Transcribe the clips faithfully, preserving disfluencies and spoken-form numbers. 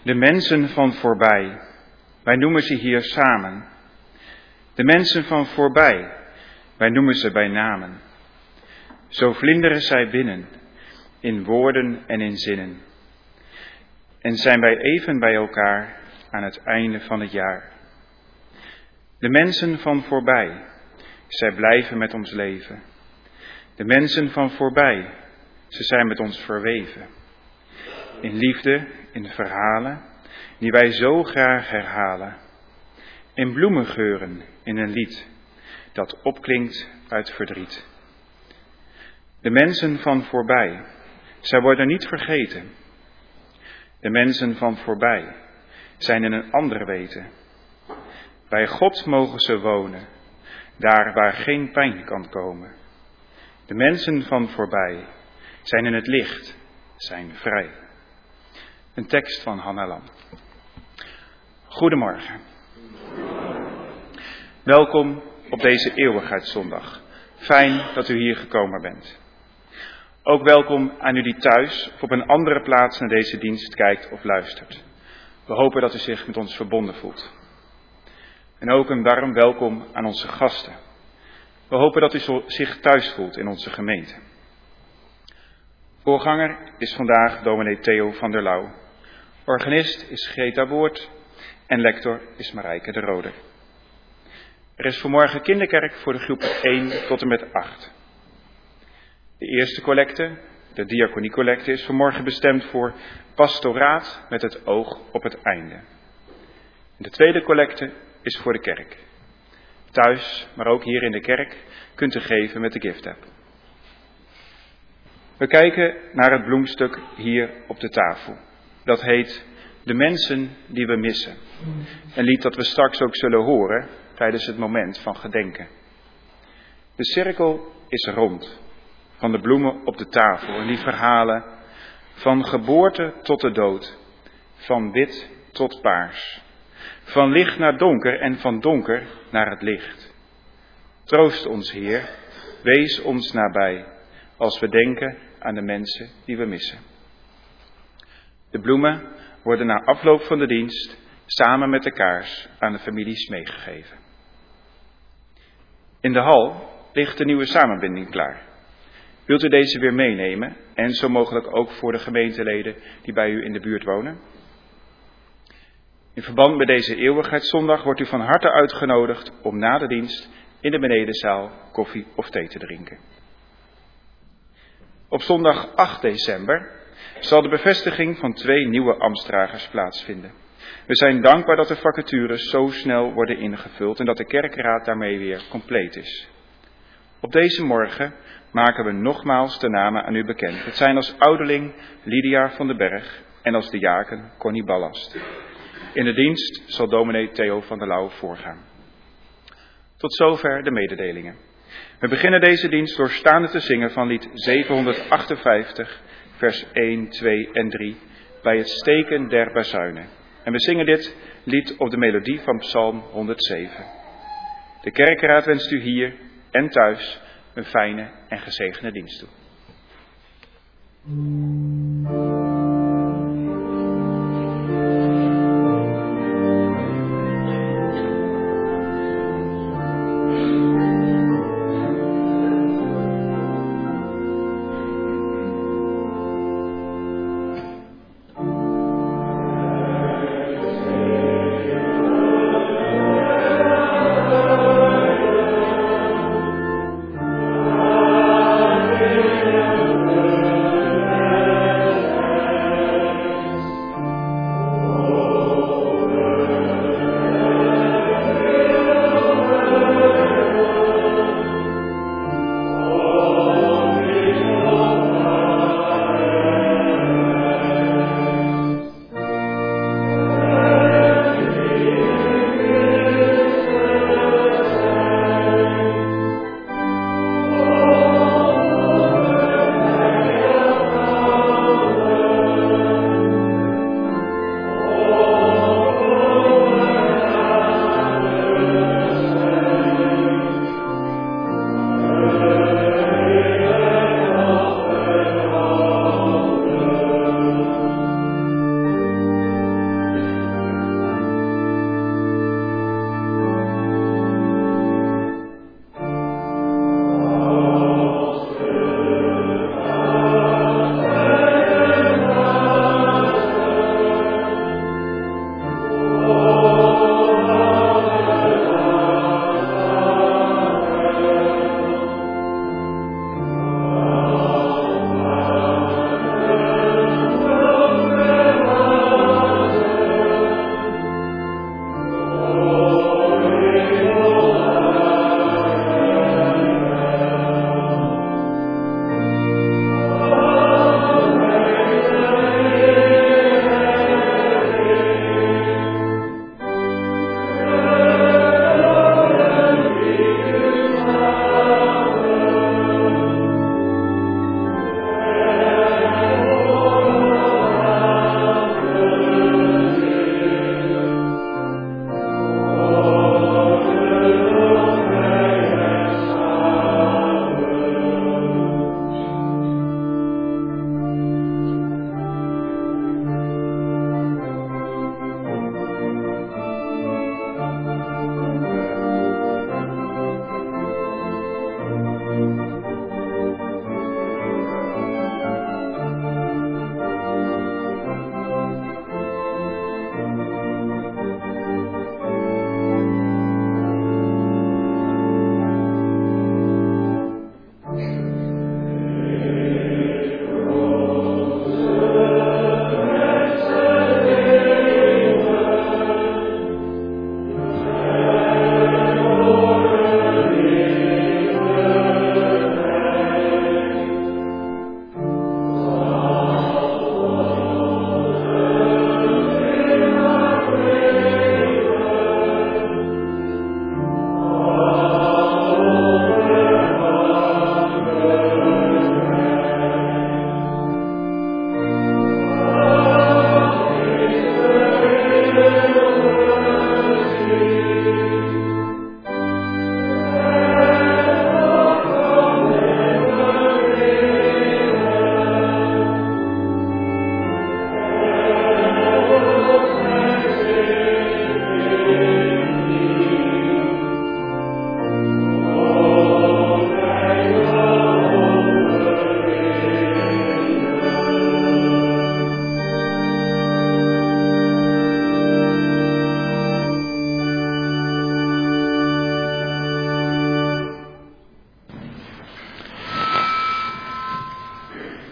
De mensen van voorbij, wij noemen ze hier samen. De mensen van voorbij, wij noemen ze bij namen. Zo vlinderen zij binnen, in woorden en in zinnen. En zijn wij even bij elkaar aan het einde van het jaar. De mensen van voorbij, zij blijven met ons leven. De mensen van voorbij, ze zijn met ons verweven. In liefde, in verhalen, die wij zo graag herhalen. In bloemengeuren, in een lied, dat opklinkt uit verdriet. De mensen van voorbij, zij worden niet vergeten. De mensen van voorbij zijn in een ander weten. Bij God mogen ze wonen, daar waar geen pijn kan komen. De mensen van voorbij zijn in het licht, zijn vrij. Een tekst van Hanna Lam. Goedemorgen. Welkom op deze eeuwigheidszondag. Fijn dat u hier gekomen bent. Ook welkom aan u die thuis of op een andere plaats naar deze dienst kijkt of luistert. We hopen dat u zich met ons verbonden voelt. En ook een warm welkom aan onze gasten. We hopen dat u zich thuis voelt in onze gemeente. Voorganger is vandaag dominee Theo van der Lauw. Organist is Greta Woord en lector is Marijke de Rode. Er is vanmorgen kinderkerk voor de groep één tot en met acht. De eerste collecte, de diaconiecollecte, is vanmorgen bestemd voor pastoraat met het oog op het einde. En de tweede collecte is voor de kerk. Thuis, maar ook hier in de kerk, kunt u geven met de gift-app. We kijken naar het bloemstuk hier op de tafel. Dat heet De mensen die we missen. Een lied dat we straks ook zullen horen tijdens het moment van gedenken. De cirkel is rond. Van de bloemen op de tafel en die verhalen van geboorte tot de dood. Van wit tot paars. Van licht naar donker en van donker naar het licht. Troost ons, Heer, wees ons nabij, als we denken aan de mensen die we missen. De bloemen worden na afloop van de dienst samen met de kaars aan de families meegegeven. In de hal ligt de nieuwe samenbinding klaar. Wilt u deze weer meenemen en zo mogelijk ook voor de gemeenteleden die bij u in de buurt wonen? In verband met deze eeuwigheidszondag wordt u van harte uitgenodigd om na de dienst in de benedenzaal koffie of thee te drinken. Op zondag acht december zal de bevestiging van twee nieuwe ambtsdragers plaatsvinden. We zijn dankbaar dat de vacatures zo snel worden ingevuld en dat de kerkraad daarmee weer compleet is. Op deze morgen maken we nogmaals de namen aan u bekend. Het zijn als ouderling Lydia van den Berg en als diaken Connie Ballast. In de dienst zal dominee Theo van der Lauw voorgaan. Tot zover de mededelingen. We beginnen deze dienst door staande te zingen van lied zevenhonderdachtenvijftig, vers één, twee en drie, bij het steken der bazuinen. En we zingen dit lied op de melodie van Psalm honderdzeven. De kerkraad wenst u hier en thuis een fijne en gezegende dienst toe.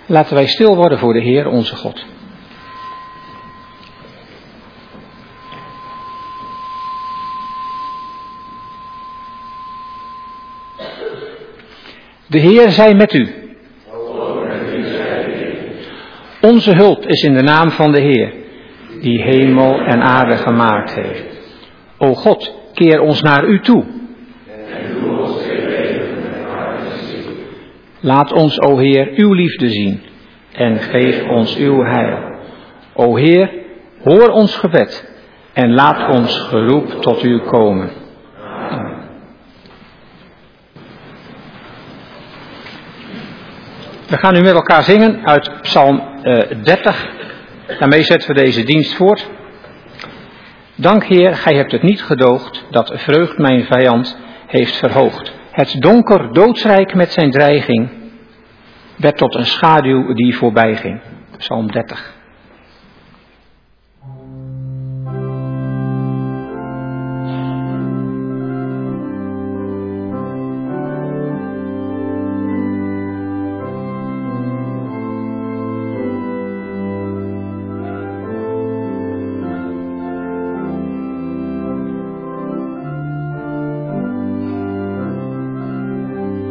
Laten wij stil worden voor de Heer onze God. De Heer zij met u. Onze hulp is in de naam van de Heer, die hemel en aarde gemaakt heeft. O God, keer ons naar u toe. Laat ons, o Heer, uw liefde zien en geef ons uw heil. O Heer, hoor ons gebed en laat ons geroep tot u komen. Amen. We gaan nu met elkaar zingen uit Psalm uh, dertig. Daarmee zetten we deze dienst voort. Dank Heer, gij hebt het niet gedoogd, dat vreugd mijn vijand heeft verhoogd. Het donker doodsrijk met zijn dreiging werd tot een schaduw die voorbij ging. Psalm dertig.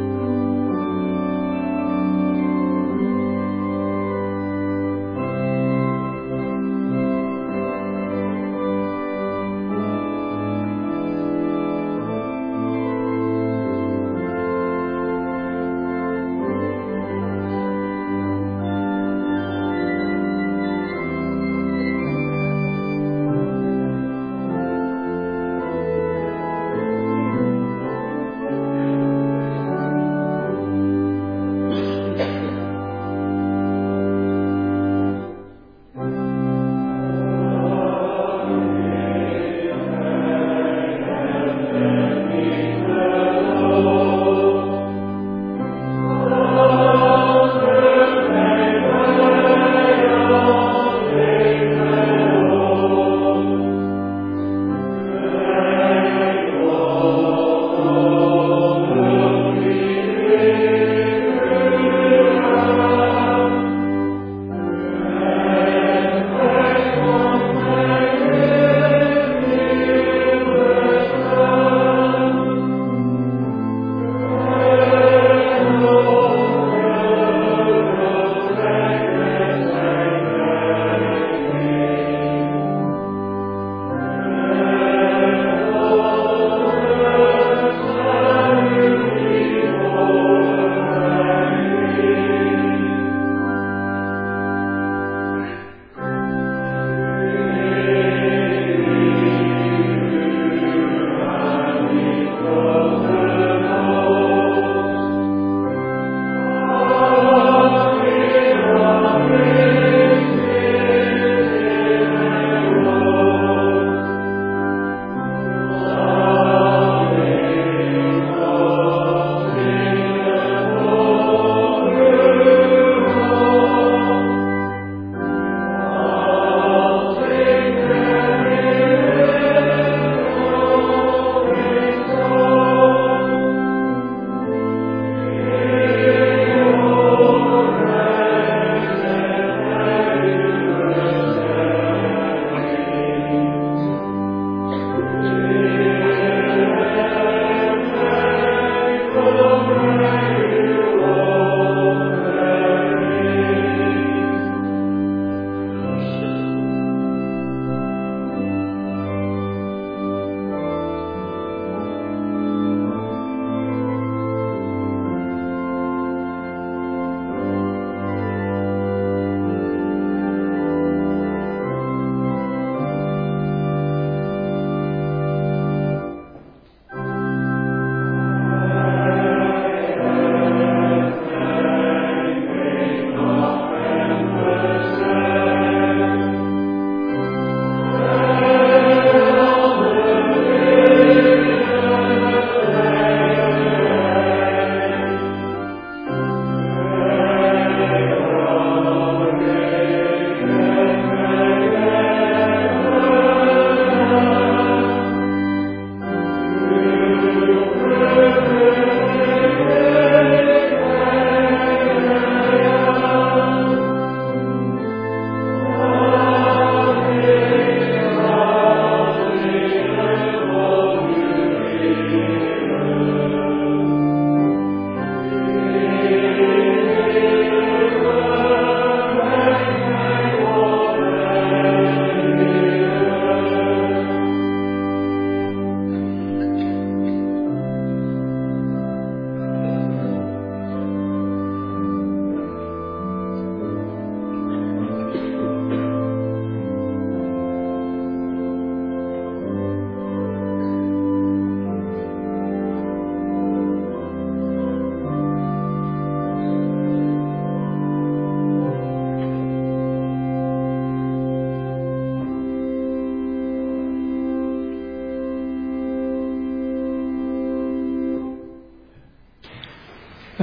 Amen.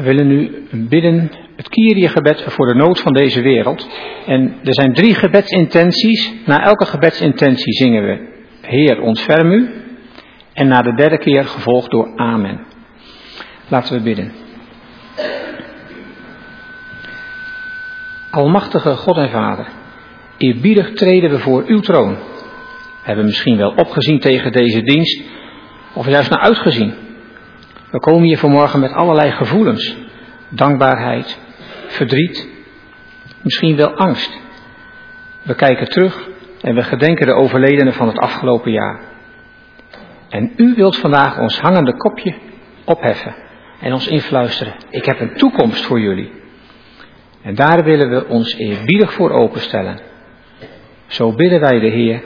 We willen nu bidden het Kyrie-gebed voor de nood van deze wereld. En er zijn drie gebedsintenties. Na elke gebedsintentie zingen we Heer, ontferm u. En na de derde keer gevolgd door Amen. Laten we bidden. Almachtige God en Vader, eerbiedig treden we voor uw troon. We hebben misschien wel opgezien tegen deze dienst, of juist naar uitgezien. We komen hier vanmorgen met allerlei gevoelens. Dankbaarheid, verdriet, misschien wel angst. We kijken terug en we gedenken de overledenen van het afgelopen jaar. En u wilt vandaag ons hangende kopje opheffen en ons influisteren. Ik heb een toekomst voor jullie. En daar willen we ons eerbiedig voor openstellen. Zo bidden wij de Heer.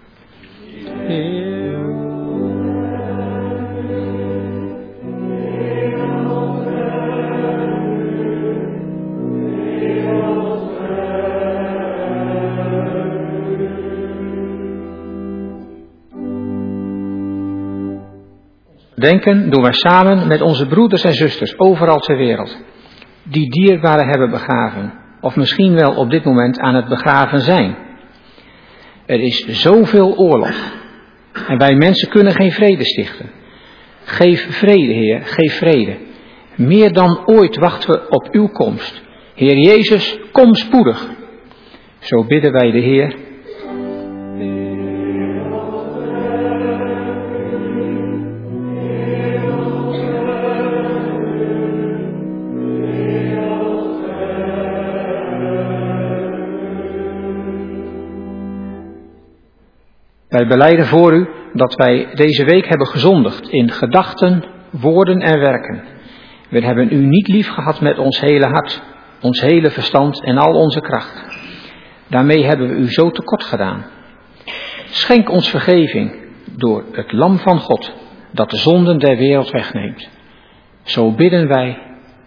Denken doen wij samen met onze broeders en zusters overal ter wereld, die dierbaren hebben begraven, of misschien wel op dit moment aan het begraven zijn. Er is zoveel oorlog en wij mensen kunnen geen vrede stichten. Geef vrede, Heer, geef vrede. Meer dan ooit wachten we op uw komst. Heer Jezus, kom spoedig. Zo bidden wij de Heer. Wij belijden voor u dat wij deze week hebben gezondigd in gedachten, woorden en werken. We hebben u niet lief gehad met ons hele hart, ons hele verstand en al onze kracht. Daarmee hebben we u zo tekort gedaan. Schenk ons vergeving door het lam van God dat de zonden der wereld wegneemt. Zo bidden wij.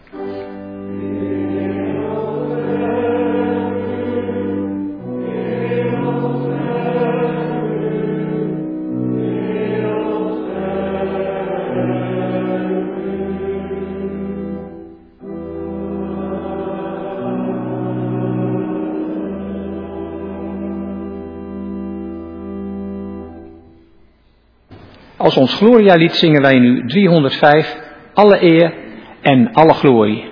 Als ons Gloria-lied zingen wij nu driehonderdvijf, alle eer en alle glorie.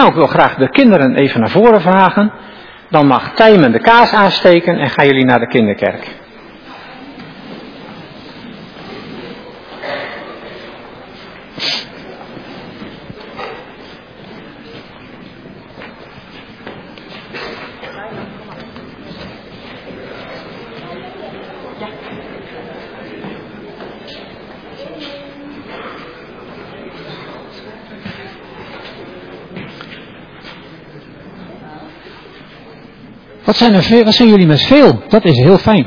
Nou, ik wil graag de kinderen even naar voren vragen. Dan mag Tijmen de kaars aansteken en gaan jullie naar de kinderkerk. Wat zijn, er veel, wat zijn jullie met veel? Dat is heel fijn.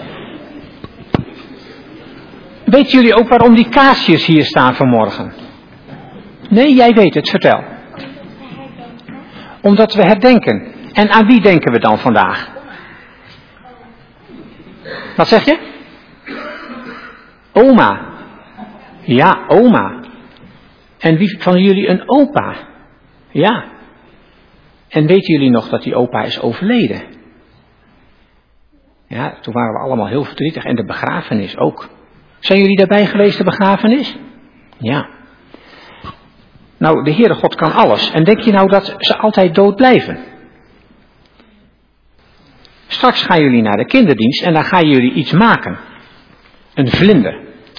Weten jullie ook waarom die kaarsjes hier staan vanmorgen? Nee, jij weet het, vertel. Omdat we herdenken. En aan wie denken we dan vandaag? Wat zeg je? Oma. Ja, oma. En wie van jullie een opa? Ja. En weten jullie nog dat die opa is overleden? Ja, toen waren we allemaal heel verdrietig. En de begrafenis ook. Zijn jullie daarbij geweest, de begrafenis? Ja. Nou, de Heere God kan alles. En denk je nou dat ze altijd dood blijven? Straks gaan jullie naar de kinderdienst en dan gaan jullie iets maken. Een vlinder.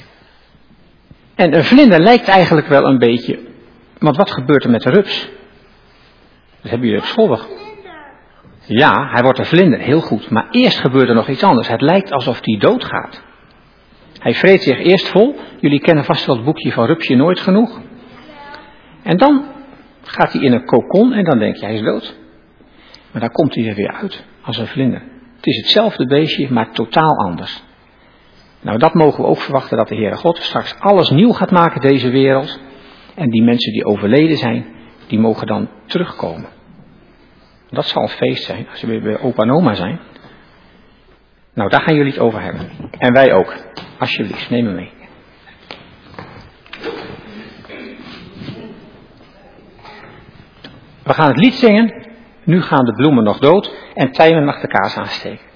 En een vlinder lijkt eigenlijk wel een beetje... Want wat gebeurt er met de rups? Dat hebben jullie op school. Ja, hij wordt een vlinder, heel goed. Maar eerst gebeurt er nog iets anders. Het lijkt alsof hij doodgaat. Hij vreet zich eerst vol. Jullie kennen vast wel het boekje van Rupsje Nooit Genoeg. En dan gaat hij in een kokon en dan denk je, hij is dood. Maar dan komt hij er weer uit, als een vlinder. Het is hetzelfde beestje, maar totaal anders. Nou, dat mogen we ook verwachten, dat de Heere God straks alles nieuw gaat maken, deze wereld. En die mensen die overleden zijn, die mogen dan terugkomen. Dat zal een feest zijn, als we weer bij opa en oma zijn. Nou, daar gaan jullie het over hebben. En wij ook. Alsjeblieft, neem me mee. We gaan het lied zingen. Nu gaan de bloemen nog dood. En Tijmen mag de kaars aansteken.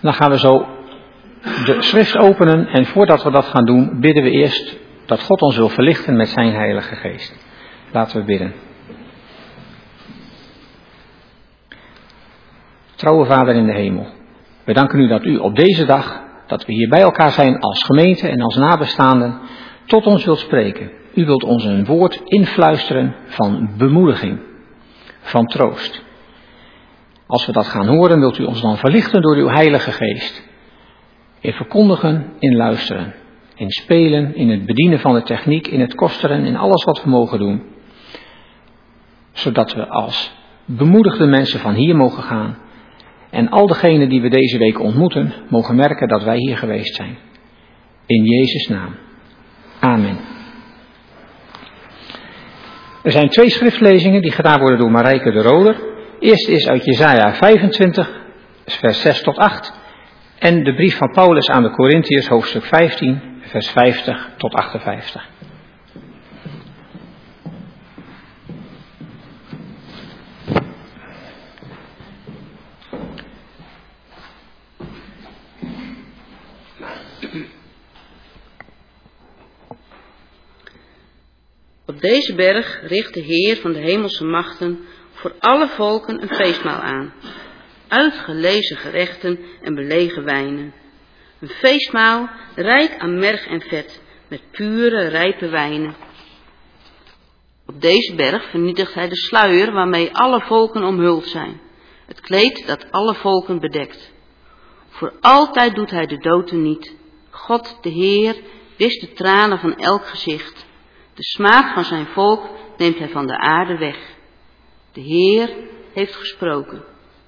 Dan gaan we zo de schrift openen en voordat we dat gaan doen, bidden we eerst dat God ons wil verlichten met zijn Heilige Geest. Laten we bidden. Trouwe Vader in de hemel, we danken u dat u op deze dag, dat we hier bij elkaar zijn als gemeente en als nabestaanden, tot ons wilt spreken. U wilt ons een woord influisteren van bemoediging, van troost. Als we dat gaan horen, wilt u ons dan verlichten door uw Heilige Geest. In verkondigen, in luisteren, in spelen, in het bedienen van de techniek, in het kosteren, in alles wat we mogen doen. Zodat we als bemoedigde mensen van hier mogen gaan. En al degenen die we deze week ontmoeten, mogen merken dat wij hier geweest zijn. In Jezus' naam. Amen. Er zijn twee schriftlezingen die gedaan worden door Marijke de Roder. Eerst is uit Jesaja vijfentwintig, vers zes tot acht. En de brief van Paulus aan de Korintiërs, hoofdstuk vijftien, vers vijftig tot achtenvijftig. Op deze berg richt de Heer van de hemelse machten voor alle volken een feestmaal aan. Uitgelezen gerechten en belegen wijnen. Een feestmaal rijk aan merg en vet, met pure, rijpe wijnen. Op deze berg vernietigt hij de sluier waarmee alle volken omhuld zijn. Het kleed dat alle volken bedekt. Voor altijd doet hij de dood niet. God, de Heer, wischt de tranen van elk gezicht. De smaad van zijn volk neemt hij van de aarde weg. De Heer heeft gesproken.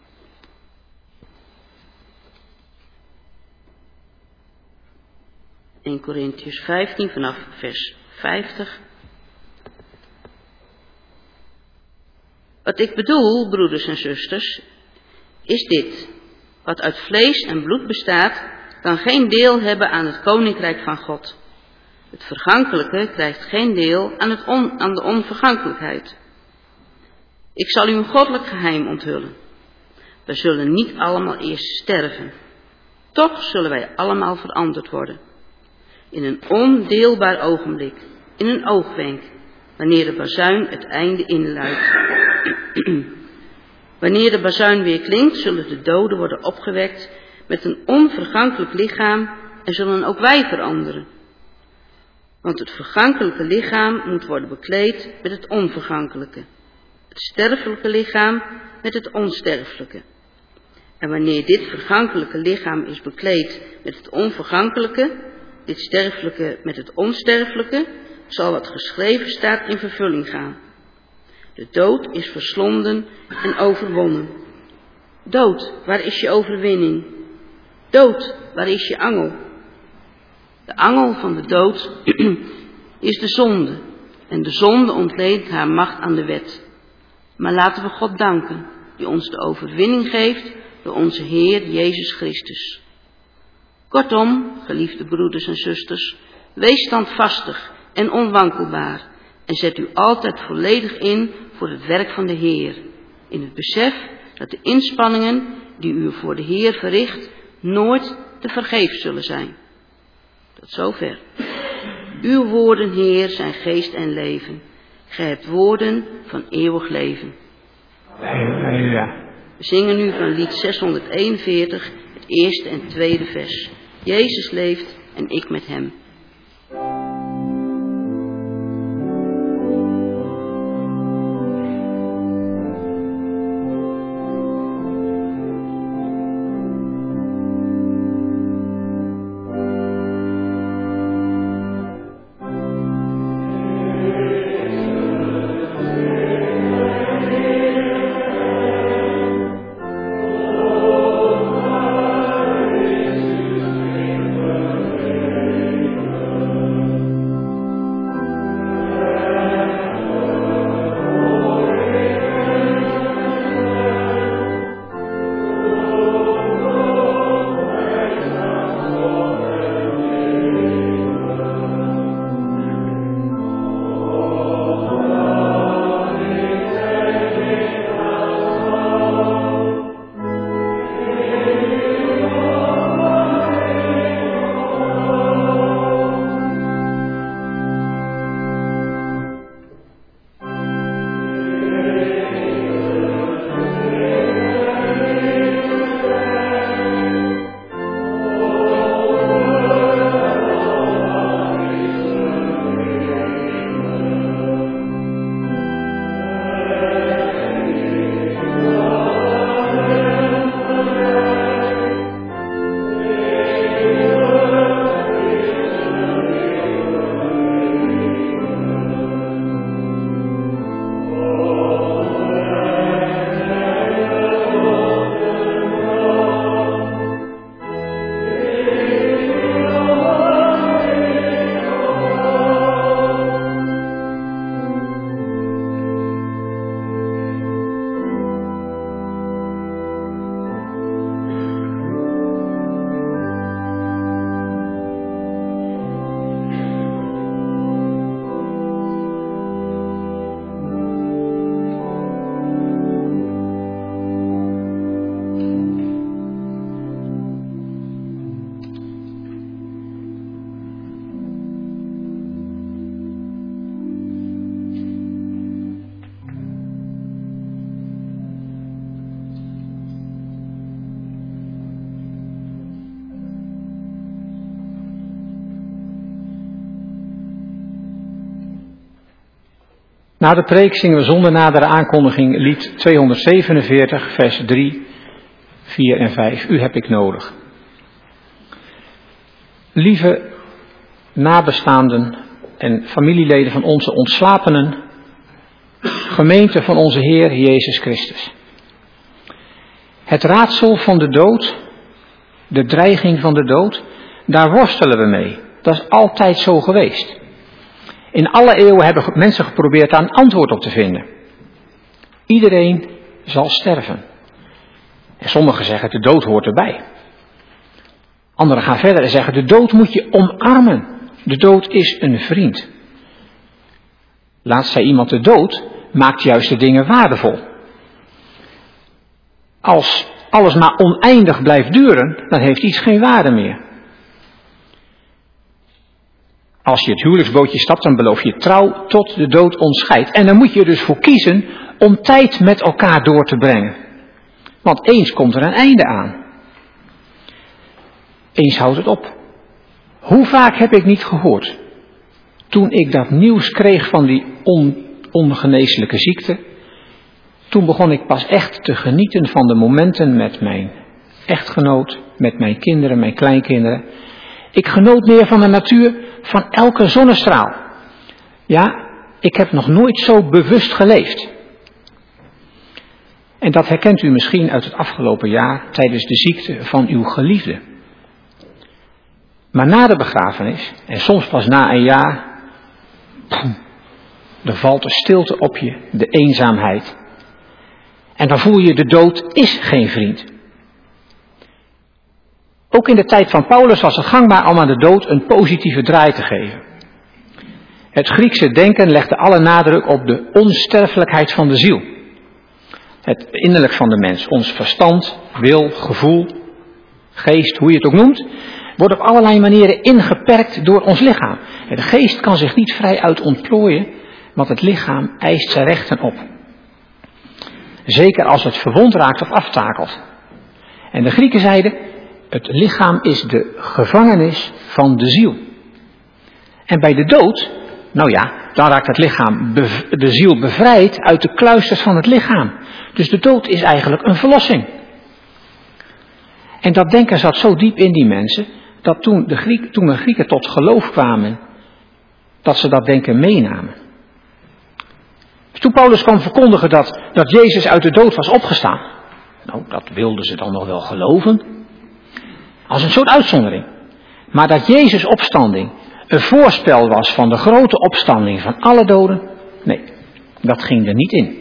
Eerste Korintiërs vijftien vanaf vers vijftig. Wat ik bedoel, broeders en zusters, is dit. Wat uit vlees en bloed bestaat, kan geen deel hebben aan het koninkrijk van God. Het vergankelijke krijgt geen deel aan, het on, aan de onvergankelijkheid. Ik zal u een goddelijk geheim onthullen. Wij zullen niet allemaal eerst sterven. Toch zullen wij allemaal veranderd worden. In een ondeelbaar ogenblik, in een oogwenk, wanneer de bazuin het einde inluidt. Wanneer de bazuin weer klinkt, zullen de doden worden opgewekt met een onvergankelijk lichaam en zullen ook wij veranderen. Want het vergankelijke lichaam moet worden bekleed met het onvergankelijke. Het sterfelijke lichaam met het onsterfelijke. En wanneer dit vergankelijke lichaam is bekleed met het onvergankelijke, dit sterfelijke met het onsterfelijke, zal wat geschreven staat in vervulling gaan. De dood is verslonden en overwonnen. Dood, waar is je overwinning? Dood, waar is je angel? De angel van de dood is de zonde. En de zonde ontleent haar macht aan de wet. Maar laten we God danken, die ons de overwinning geeft door onze Heer Jezus Christus. Kortom, geliefde broeders en zusters, wees standvastig en onwankelbaar en zet u altijd volledig in voor het werk van de Heer, in het besef dat de inspanningen die u voor de Heer verricht nooit te vergeefs zullen zijn. Tot zover. Uw woorden, Heer, zijn geest en leven. Gij hebt woorden van eeuwig leven. Halleluja. We zingen nu van lied zeshonderdeenenveertig, het eerste en tweede vers. Jezus leeft en ik met hem. Na de preek zingen we zonder nadere aankondiging lied tweehonderdzevenenveertig, vers drie, vier en vijf. U heb ik nodig. Lieve nabestaanden en familieleden van onze ontslapenen, gemeente van onze Heer Jezus Christus. Het raadsel van de dood, de dreiging van de dood, daar worstelen we mee. Dat is altijd zo geweest. In alle eeuwen hebben mensen geprobeerd daar een antwoord op te vinden. Iedereen zal sterven. En sommigen zeggen de dood hoort erbij. Anderen gaan verder en zeggen de dood moet je omarmen. De dood is een vriend. Laatst zei iemand de dood maakt juist de dingen waardevol. Als alles maar oneindig blijft duren, dan heeft iets geen waarde meer. Als je het huwelijksbootje stapt, dan beloof je trouw tot de dood ons scheidt. En dan moet je er dus voor kiezen om tijd met elkaar door te brengen. Want eens komt er een einde aan. Eens houdt het op. Hoe vaak heb ik niet gehoord, toen ik dat nieuws kreeg van die on, ongeneeslijke ziekte, toen begon ik pas echt te genieten van de momenten met mijn echtgenoot, met mijn kinderen, mijn kleinkinderen. Ik genoot meer van de natuur, van elke zonnestraal. Ja, ik heb nog nooit zo bewust geleefd. En dat herkent u misschien uit het afgelopen jaar tijdens de ziekte van uw geliefde. Maar na de begrafenis, en soms pas na een jaar, dan valt de stilte op je, de eenzaamheid. En dan voel je de dood is geen vriend. Ook in de tijd van Paulus was het gangbaar om aan de dood een positieve draai te geven. Het Griekse denken legde alle nadruk op de onsterfelijkheid van de ziel. Het innerlijk van de mens, ons verstand, wil, gevoel, geest, hoe je het ook noemt, wordt op allerlei manieren ingeperkt door ons lichaam. De geest kan zich niet vrij uit ontplooien, want het lichaam eist zijn rechten op. Zeker als het verwond raakt of aftakelt. En de Grieken zeiden, het lichaam is de gevangenis van de ziel. En bij de dood, nou ja, dan raakt het lichaam, de ziel bevrijd uit de kluisters van het lichaam. Dus de dood is eigenlijk een verlossing. En dat denken zat zo diep in die mensen, dat toen de, Grieken, toen de Grieken tot geloof kwamen, dat ze dat denken meenamen. Dus toen Paulus kwam verkondigen dat, dat Jezus uit de dood was opgestaan, nou, dat wilden ze dan nog wel geloven, als een soort uitzondering. Maar dat Jezus' opstanding een voorspel was van de grote opstanding van alle doden, nee, dat ging er niet in.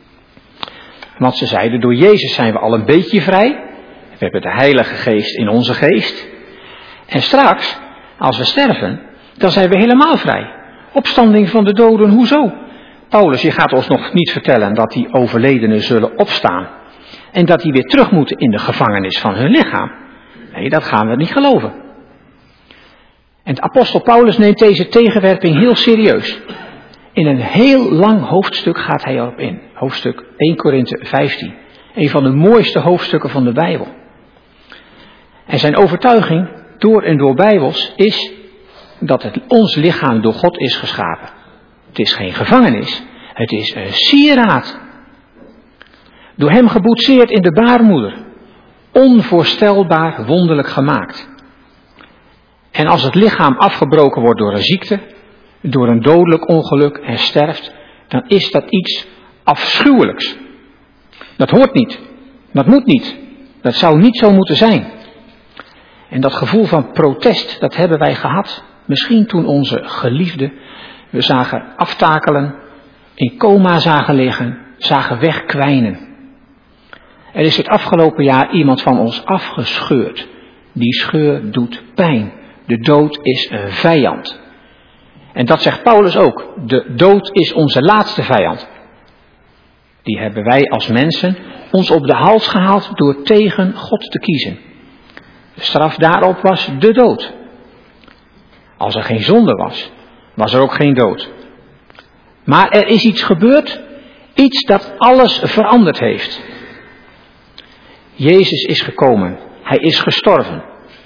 Want ze zeiden, door Jezus zijn we al een beetje vrij. We hebben de Heilige Geest in onze geest. En straks, als we sterven, dan zijn we helemaal vrij. Opstanding van de doden, hoezo? Paulus, je gaat ons nog niet vertellen dat die overledenen zullen opstaan. En dat die weer terug moeten in de gevangenis van hun lichaam. Nee, dat gaan we niet geloven. En de apostel Paulus neemt deze tegenwerping heel serieus. In een heel lang hoofdstuk gaat hij erop in. Hoofdstuk eerste Korinthe vijftien. Een van de mooiste hoofdstukken van de Bijbel. En zijn overtuiging, door en door Bijbels, is dat het, ons lichaam door God is geschapen. Het is geen gevangenis. Het is een sieraad. Door hem geboetseerd in de baarmoeder. Onvoorstelbaar wonderlijk gemaakt. En als het lichaam afgebroken wordt door een ziekte, door een dodelijk ongeluk en sterft, dan is dat iets afschuwelijks. Dat hoort niet. Dat moet niet. Dat zou niet zo moeten zijn. En dat gevoel van protest, dat hebben wij gehad. Misschien toen onze geliefden we zagen aftakelen, in coma zagen liggen, zagen wegkwijnen. Er is het afgelopen jaar iemand van ons afgescheurd. Die scheur doet pijn. De dood is een vijand. En dat zegt Paulus ook. De dood is onze laatste vijand. Die hebben wij als mensen ons op de hals gehaald door tegen God te kiezen. De straf daarop was de dood. Als er geen zonde was, was er ook geen dood. Maar er is iets gebeurd, iets dat alles veranderd heeft. Jezus is gekomen, hij is gestorven.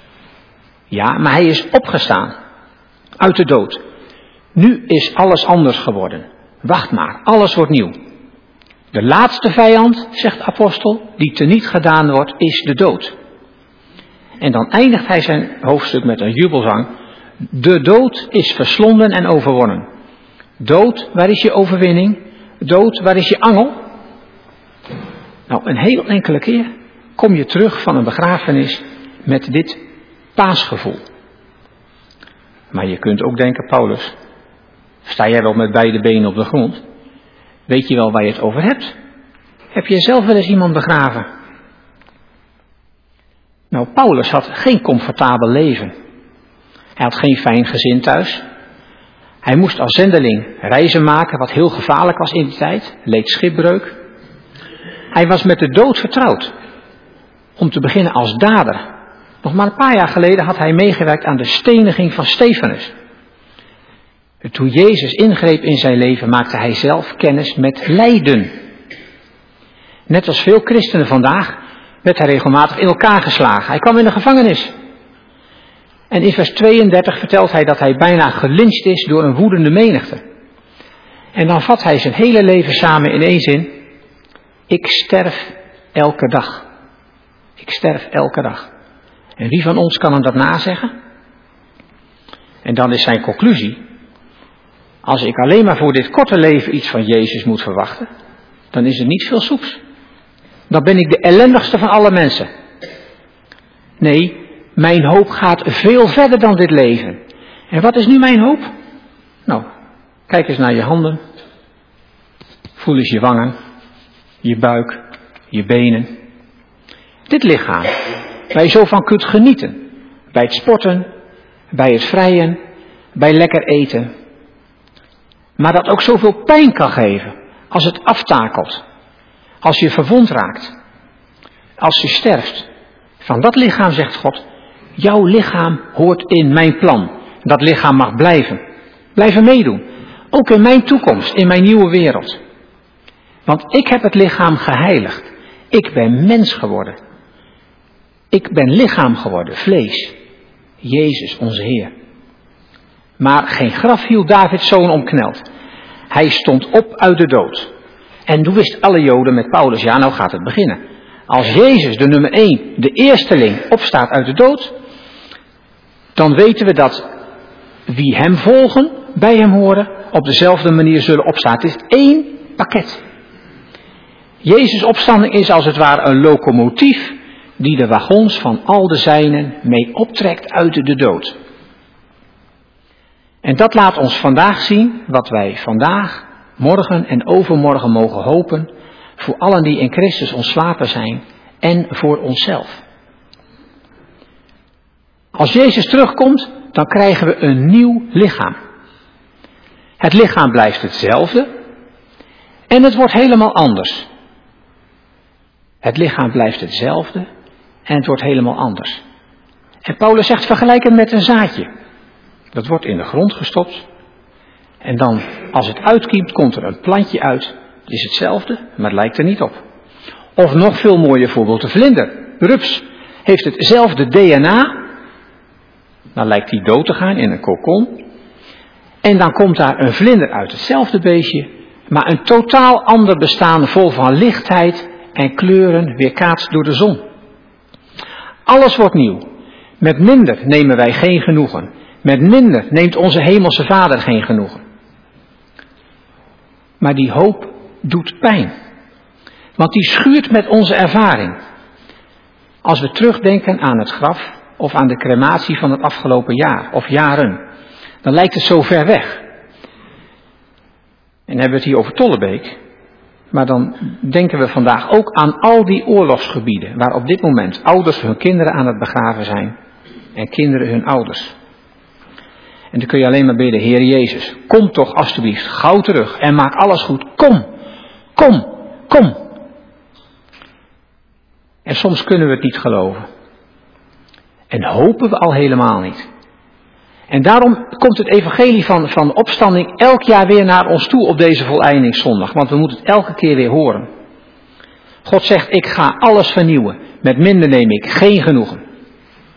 Ja, maar hij is opgestaan uit de dood. Nu is alles anders geworden. Wacht maar, alles wordt nieuw. De laatste vijand, zegt de apostel, die teniet gedaan wordt, is de dood. En dan eindigt hij zijn hoofdstuk met een jubelzang. De dood is verslonden en overwonnen. Dood, waar is je overwinning? Dood, waar is je angel? Nou, een heel enkele keer kom je terug van een begrafenis met dit paasgevoel. Maar je kunt ook denken, Paulus, sta jij wel met beide benen op de grond? Weet je wel waar je het over hebt? Heb je zelf wel eens iemand begraven? Nou, Paulus had geen comfortabel leven. Hij had geen fijn gezin thuis. Hij moest als zendeling reizen maken, wat heel gevaarlijk was in die tijd. Leed schipbreuk. Hij was met de dood vertrouwd. Om te beginnen als dader. Nog maar een paar jaar geleden had hij meegewerkt aan de steniging van Stefanus. Toen Jezus ingreep in zijn leven, maakte hij zelf kennis met lijden. Net als veel christenen vandaag werd hij regelmatig in elkaar geslagen. Hij kwam in de gevangenis. En in vers tweeëndertig vertelt hij dat hij bijna gelyncht is door een woedende menigte. En dan vat hij zijn hele leven samen in één zin. Ik sterf elke dag. Ik sterf elke dag. En wie van ons kan hem dat nazeggen? En dan is zijn conclusie. Als ik alleen maar voor dit korte leven iets van Jezus moet verwachten, dan is er niet veel soeps. Dan ben ik de ellendigste van alle mensen. Nee, mijn hoop gaat veel verder dan dit leven. En wat is nu mijn hoop? Nou, kijk eens naar je handen. Voel eens je wangen, je buik, je benen. Dit lichaam, waar je zo van kunt genieten. Bij het sporten, bij het vrijen, bij lekker eten. Maar dat ook zoveel pijn kan geven als het aftakelt. Als je verwond raakt. Als je sterft. Van dat lichaam zegt God, jouw lichaam hoort in mijn plan. Dat lichaam mag blijven. Blijven meedoen. Ook in mijn toekomst, in mijn nieuwe wereld. Want ik heb het lichaam geheiligd. Ik ben mens geworden. Ik ben lichaam geworden, vlees. Jezus, onze Heer. Maar geen graf hield Davids zoon omkneld. Hij stond op uit de dood. En toen wisten alle Joden met Paulus, ja, nou gaat het beginnen. Als Jezus, de nummer één, de eersteling, opstaat uit de dood, dan weten we dat wie hem volgen, bij hem horen, op dezelfde manier zullen opstaan. Het is één pakket. Jezus' opstanding is als het ware een locomotief die de wagons van al de zijnen mee optrekt uit de dood. En dat laat ons vandaag zien wat wij vandaag, morgen en overmorgen mogen hopen voor allen die in Christus ontslapen zijn en voor onszelf. Als Jezus terugkomt, dan krijgen we een nieuw lichaam. Het lichaam blijft hetzelfde en het wordt helemaal anders. Het lichaam blijft hetzelfde en het wordt helemaal anders. En Paulus zegt, vergelijk het met een zaadje. Dat wordt in de grond gestopt. En dan, als het uitkiemt, komt er een plantje uit. Het is hetzelfde, maar het lijkt er niet op. Of nog veel mooier voorbeeld, de vlinder. De rups heeft hetzelfde D N A. Dan lijkt die dood te gaan in een kokon. En dan komt daar een vlinder uit hetzelfde beestje. Maar een totaal ander bestaan vol van lichtheid en kleuren weerkaatst door de zon. Alles wordt nieuw. Met minder nemen wij geen genoegen. Met minder neemt onze hemelse Vader geen genoegen. Maar die hoop doet pijn. Want die schuurt met onze ervaring. Als we terugdenken aan het graf of aan de crematie van het afgelopen jaar of jaren, dan lijkt het zo ver weg. En hebben we het hier over Tollebeek. Maar dan denken we vandaag ook aan al die oorlogsgebieden waar op dit moment ouders hun kinderen aan het begraven zijn en kinderen hun ouders. En dan kun je alleen maar bidden, Heer Jezus, kom toch alstublieft gauw terug en maak alles goed. Kom, kom, kom. En soms kunnen we het niet geloven. En hopen we al helemaal niet. En daarom komt het evangelie van, van de opstanding elk jaar weer naar ons toe op deze voleindingszondag. Want we moeten het elke keer weer horen. God zegt, ik ga alles vernieuwen. Met minder neem ik geen genoegen.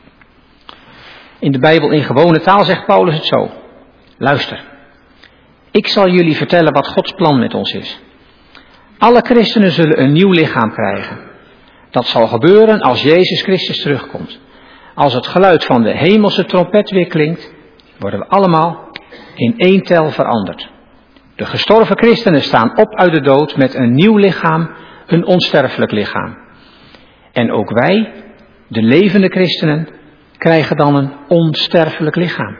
In de Bijbel in gewone taal zegt Paulus het zo. Luister. Ik zal jullie vertellen wat Gods plan met ons is. Alle christenen zullen een nieuw lichaam krijgen. Dat zal gebeuren als Jezus Christus terugkomt. Als het geluid van de hemelse trompet weer klinkt, worden we allemaal in één tel veranderd. De gestorven christenen staan op uit de dood met een nieuw lichaam, een onsterfelijk lichaam. En ook wij, de levende christenen, krijgen dan een onsterfelijk lichaam.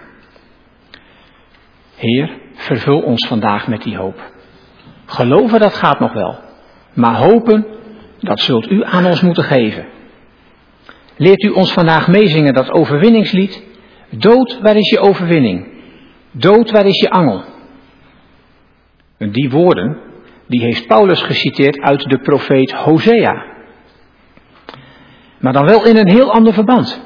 Heer, vervul ons vandaag met die hoop. Geloven, dat gaat nog wel. Maar hopen, dat zult u aan ons moeten geven. Leert u ons vandaag meezingen dat overwinningslied. Dood, waar is je overwinning? Dood, waar is je angel? En die woorden, die heeft Paulus geciteerd uit de profeet Hosea. Maar dan wel in een heel ander verband.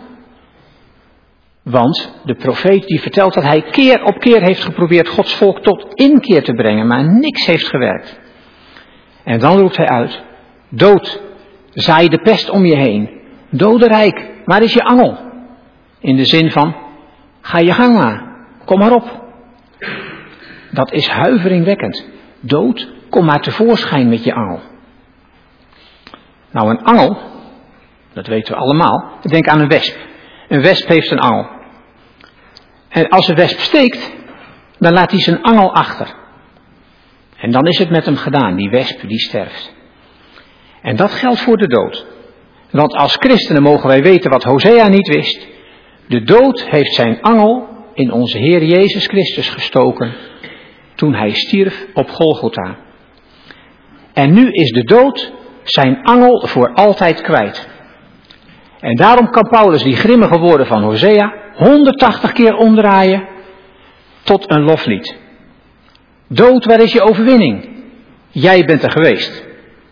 Want de profeet die vertelt dat hij keer op keer heeft geprobeerd Gods volk tot inkeer te brengen, maar niks heeft gewerkt. En dan roept hij uit, dood, zaai de pest om je heen. Dodenrijk, waar is je angel? In de zin van, ga je gang maar, kom maar op. Dat is huiveringwekkend. Dood, kom maar tevoorschijn met je angel. Nou, een angel, dat weten we allemaal, denk aan een wesp. Een wesp heeft een angel. En als een wesp steekt, dan laat hij zijn angel achter. En dan is het met hem gedaan, die wesp die sterft. En dat geldt voor de dood. Want als christenen mogen wij weten wat Hosea niet wist. De dood heeft zijn angel in onze Heer Jezus Christus gestoken toen hij stierf op Golgotha. En nu is de dood zijn angel voor altijd kwijt. En daarom kan Paulus die grimmige woorden van Hosea honderdtachtig keer omdraaien tot een loflied. Dood, waar is je overwinning? Jij bent er geweest.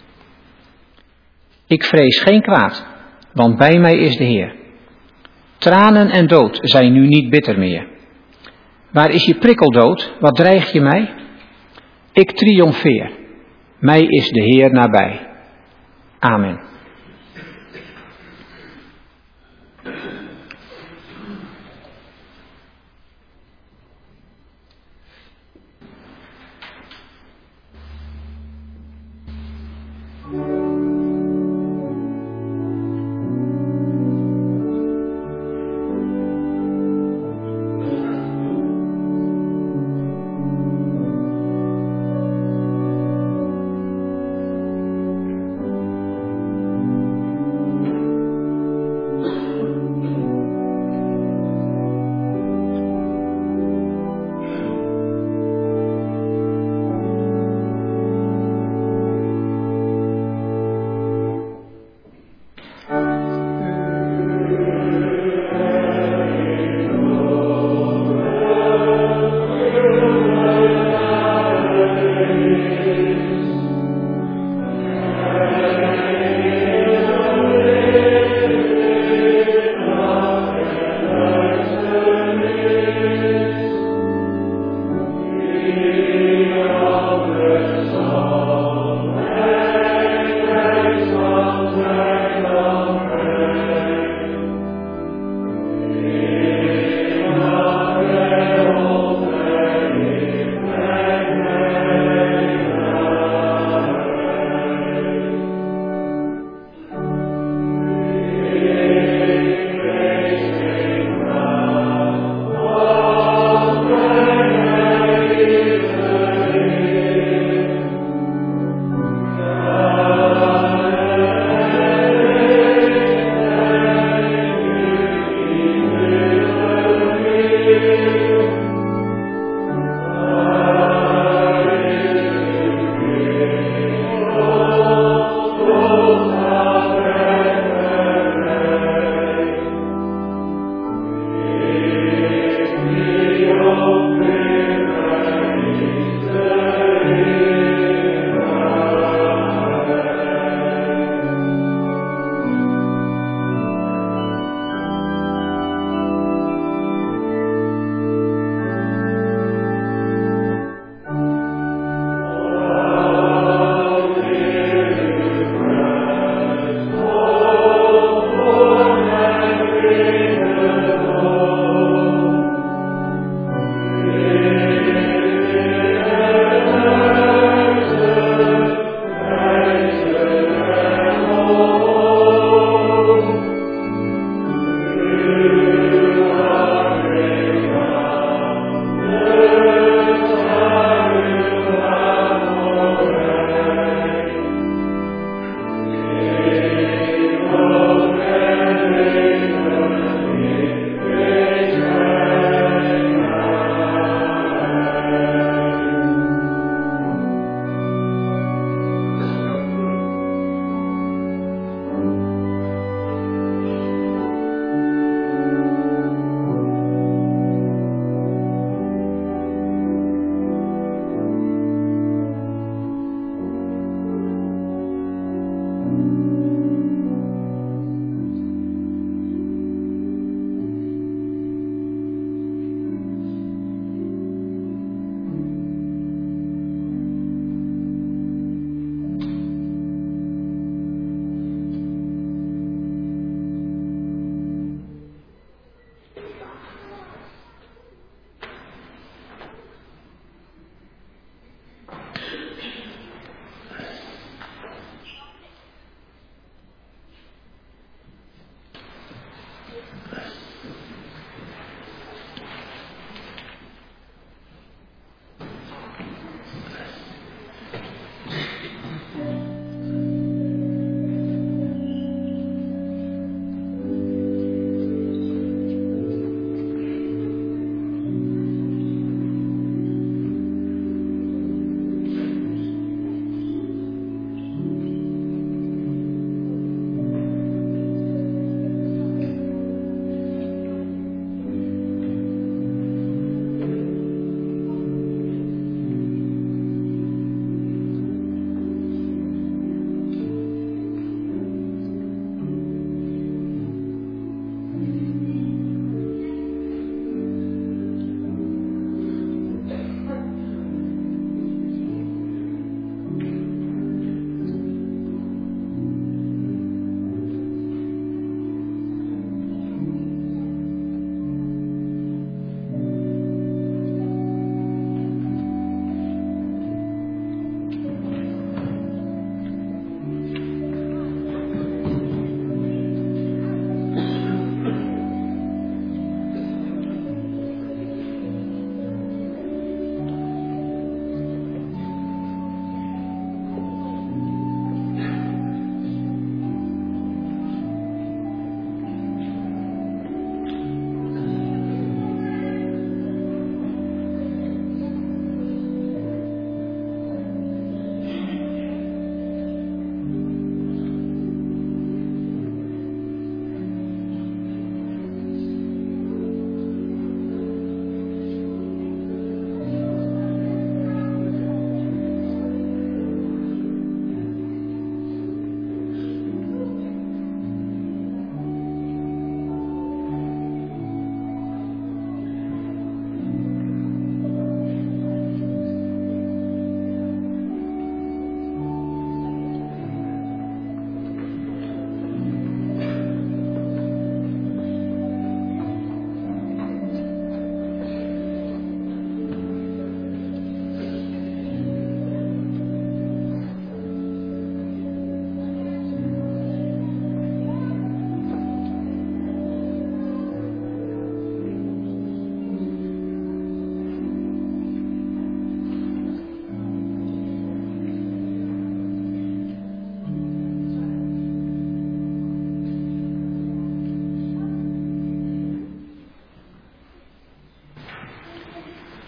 Ik vrees geen kwaad, want bij mij is de Heer. Tranen en dood zijn nu niet bitter meer. Waar is je prikkeldood? Wat dreig je mij? Ik triomfeer. Mij is de Heer nabij. Amen.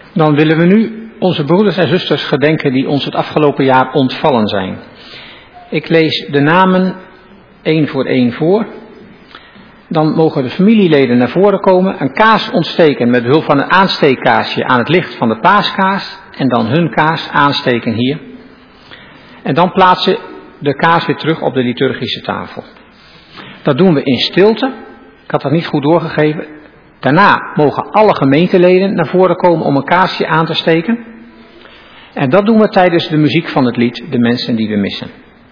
Dan willen we nu onze broeders en zusters gedenken die ons het afgelopen jaar ontvallen zijn. Ik lees de namen één voor één voor. Dan mogen de familieleden naar voren komen, een kaars ontsteken met behulp van een aansteekkaarsje aan het licht van de paaskaars en dan hun kaars aansteken hier. En dan plaatsen de kaars weer terug op de liturgische tafel. Dat doen we in stilte. Ik had dat niet goed doorgegeven. Daarna mogen alle gemeenteleden naar voren komen om een kaarsje aan te steken. En dat doen we tijdens de muziek van het lied De Mensen die we missen.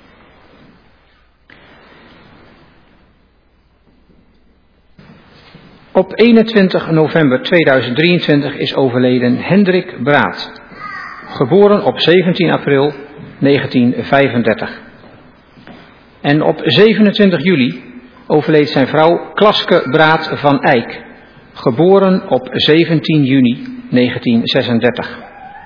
Op eenentwintig november tweeduizend drieëntwintig is overleden Hendrik Braat, geboren op zeventien april negentien vijfendertig. En op zevenentwintig juli overleed zijn vrouw Klaske Braat van Eyck, geboren op zeventien juni negentien zesendertig.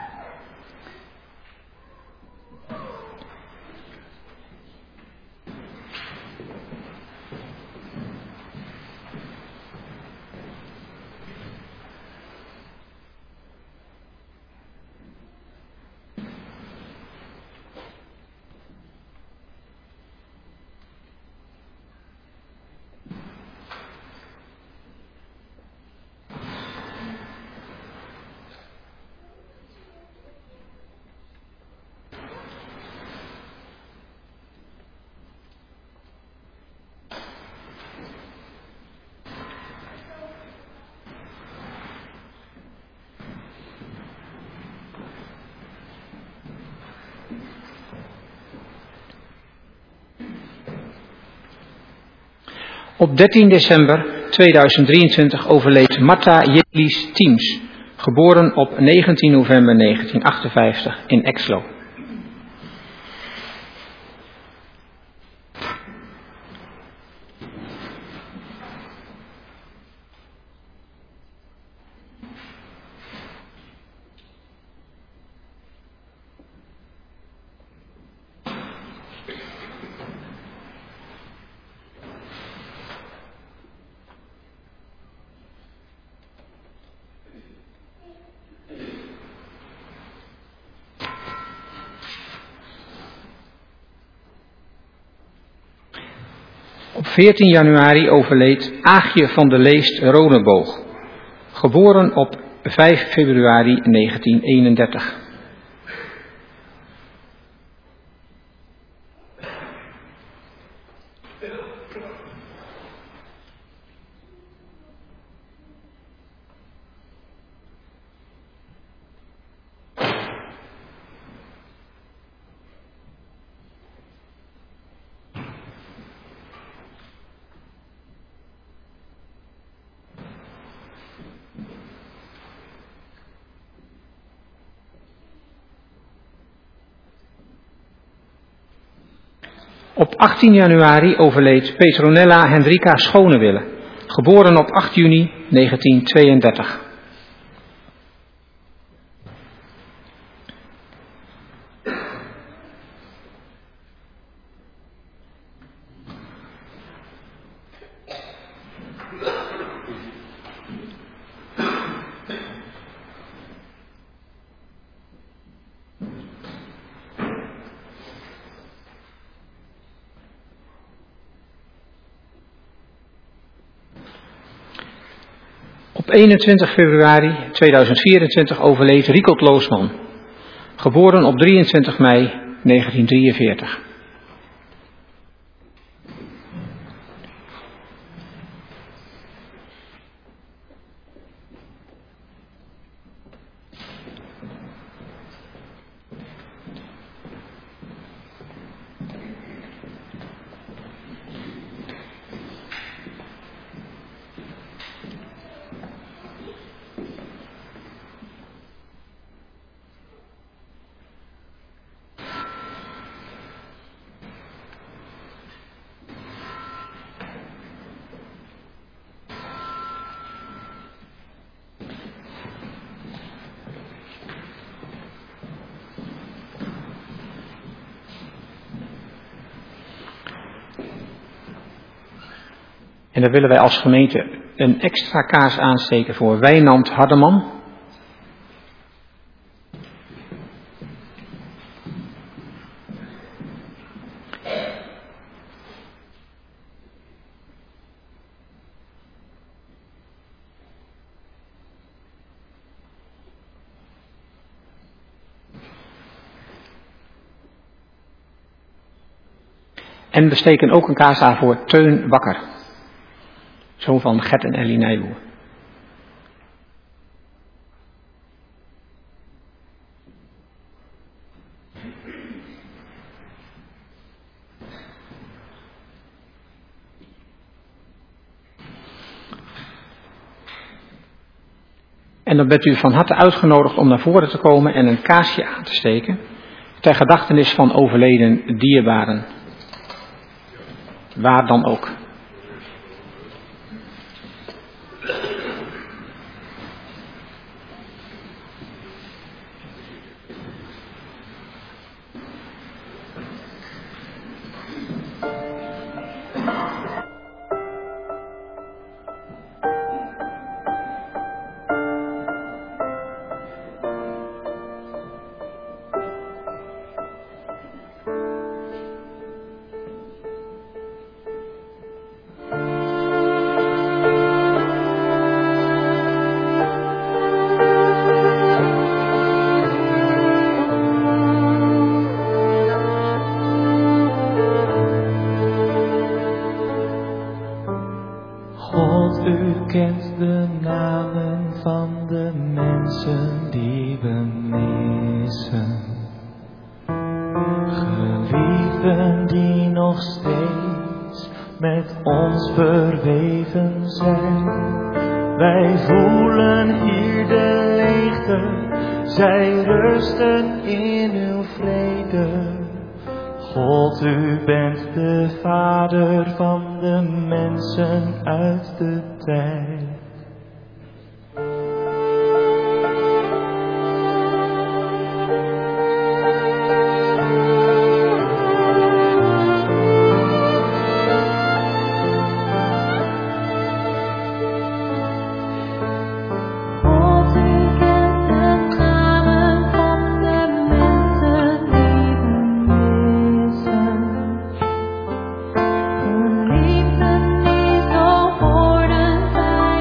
Op dertien december tweeduizend drieëntwintig overleed Marta Jelis Thiems, geboren op negentien november negentien achtenvijftig in Exlo. Op veertien januari overleed Aagje van de Leest Roneboog, geboren op vijf februari negentien eenendertig. Op achttien januari overleed Petronella Hendrika Schonewille, geboren op acht juni negentien tweeëndertig. Op eenentwintig februari tweeduizend vierentwintig overleed Riekelt Loosman, geboren op drieëntwintig mei negentien drieënveertig. En dan willen wij als gemeente een extra kaars aansteken voor Wijnand Hardeman. En we steken ook een kaars aan voor Teun Bakker, zoon van Gert en Ellie Nijboer. En dan bent u van harte uitgenodigd om naar voren te komen en een kaarsje aan te steken ter gedachtenis van overleden dierbaren. Waar dan ook. Liefde die zo woorden zijn.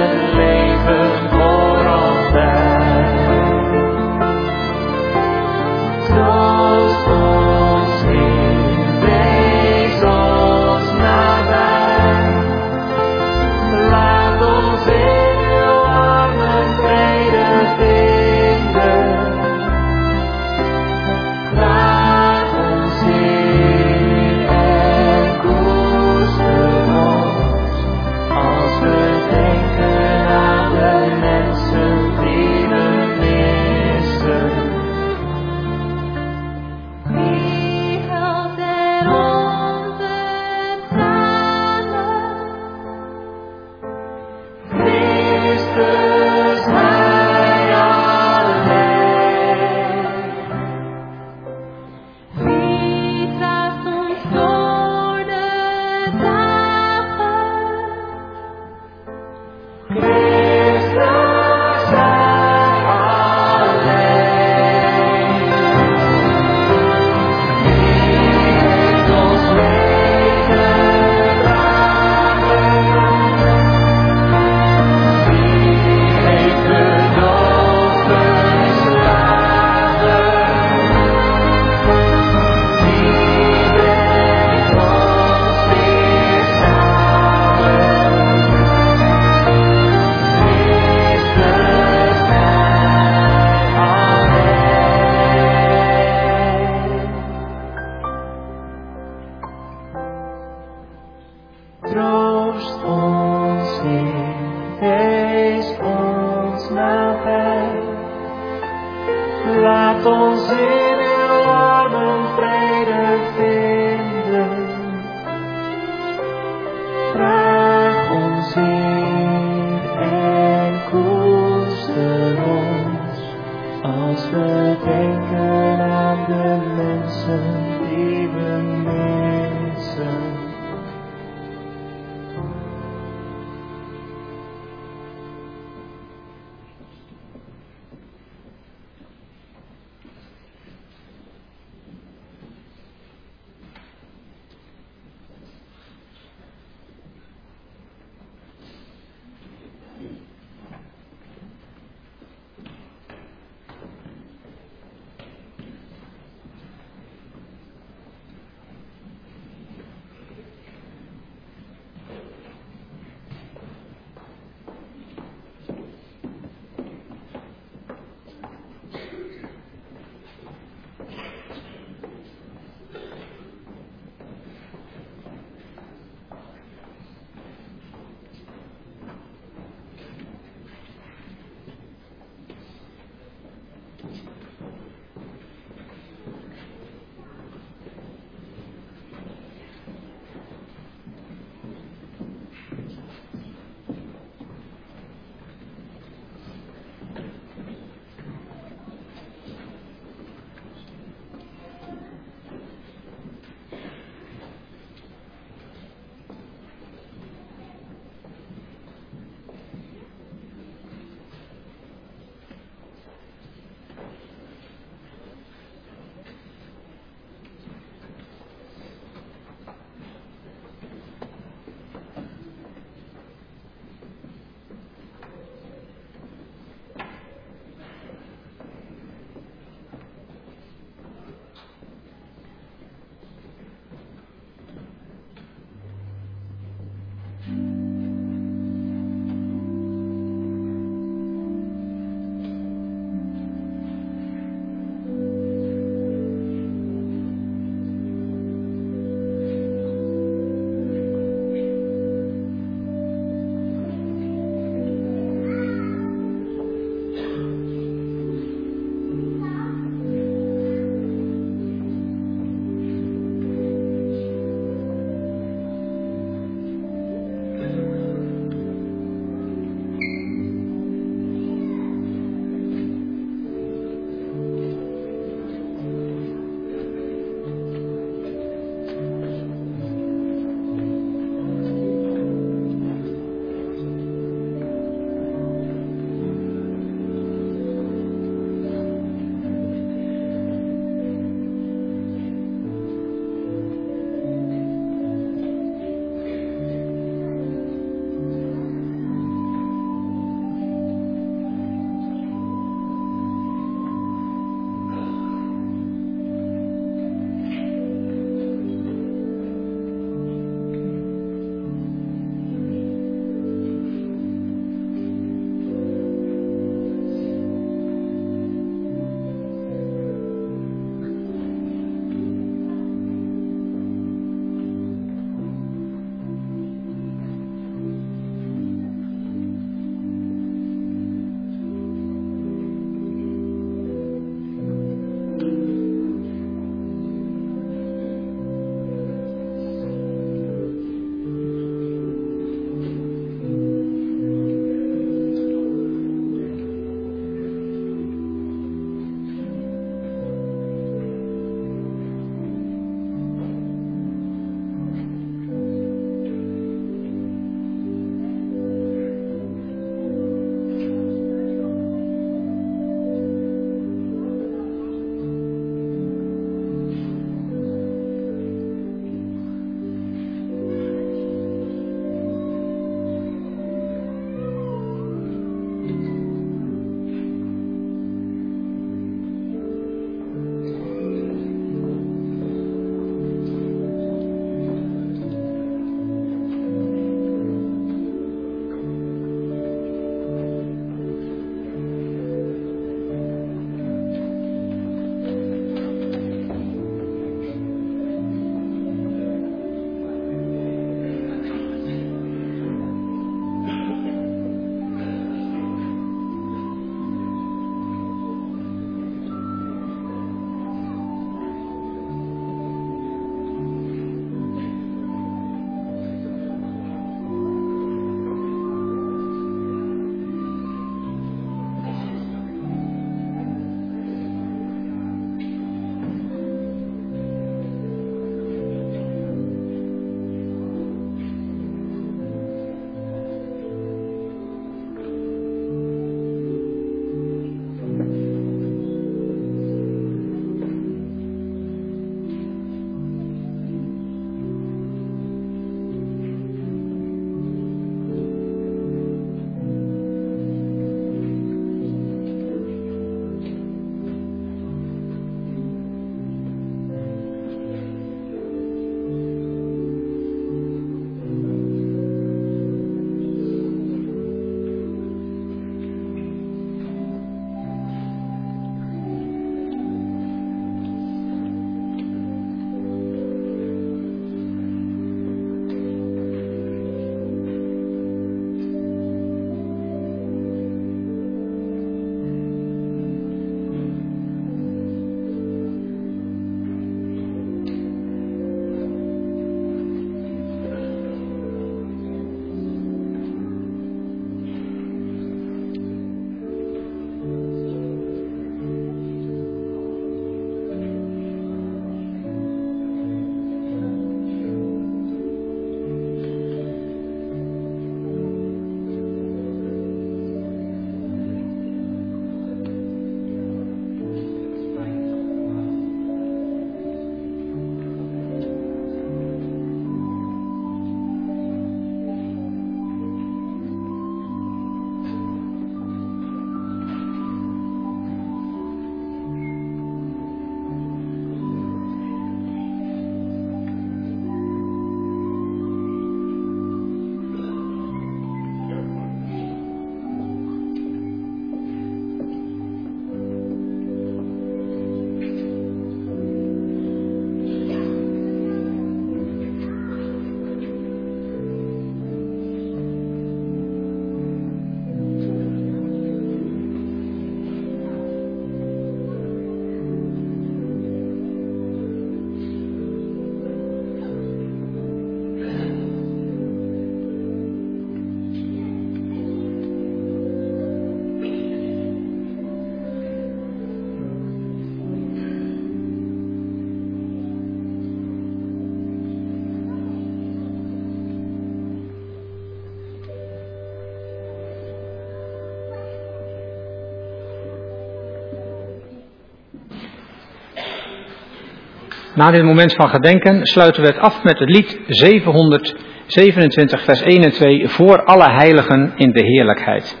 Na dit moment van gedenken sluiten we het af met het lied zevenhonderdzevenentwintig vers één en twee, voor alle heiligen in de heerlijkheid.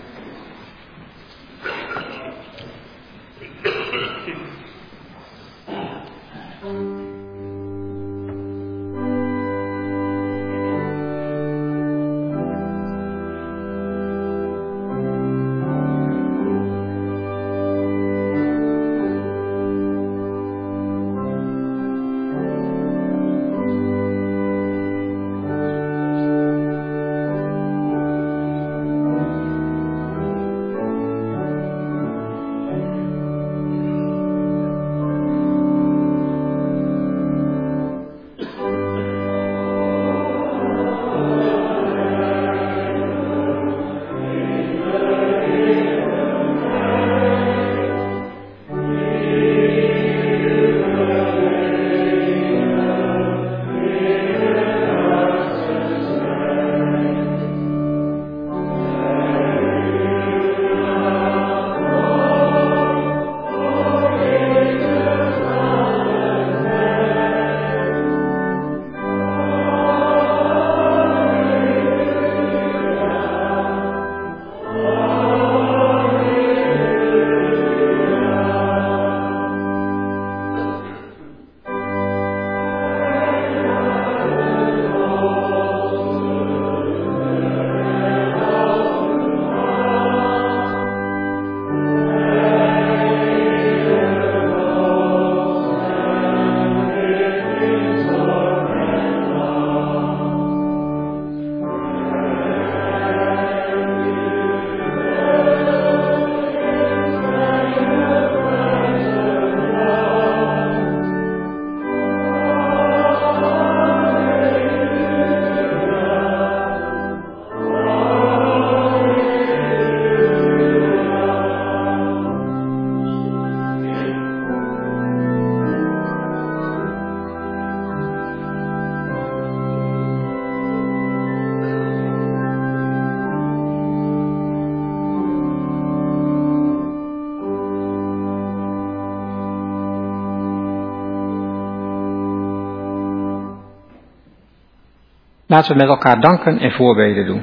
Laten we met elkaar danken en voorbeden doen.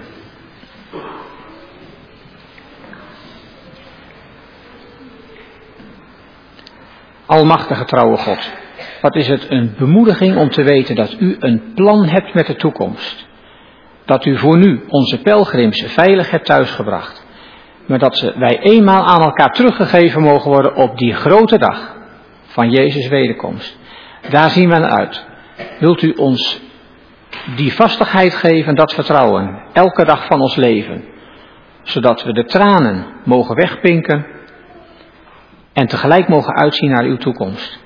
Almachtige trouwe God, wat is het een bemoediging om te weten dat u een plan hebt met de toekomst. Dat u voor nu onze pelgrims veilig hebt thuisgebracht. Maar dat ze, wij eenmaal aan elkaar teruggegeven mogen worden op die grote dag van Jezus' wederkomst. Daar zien we naar uit. Wilt u ons die vastigheid geven, dat vertrouwen, elke dag van ons leven. Zodat we de tranen mogen wegpinken en tegelijk mogen uitzien naar uw toekomst.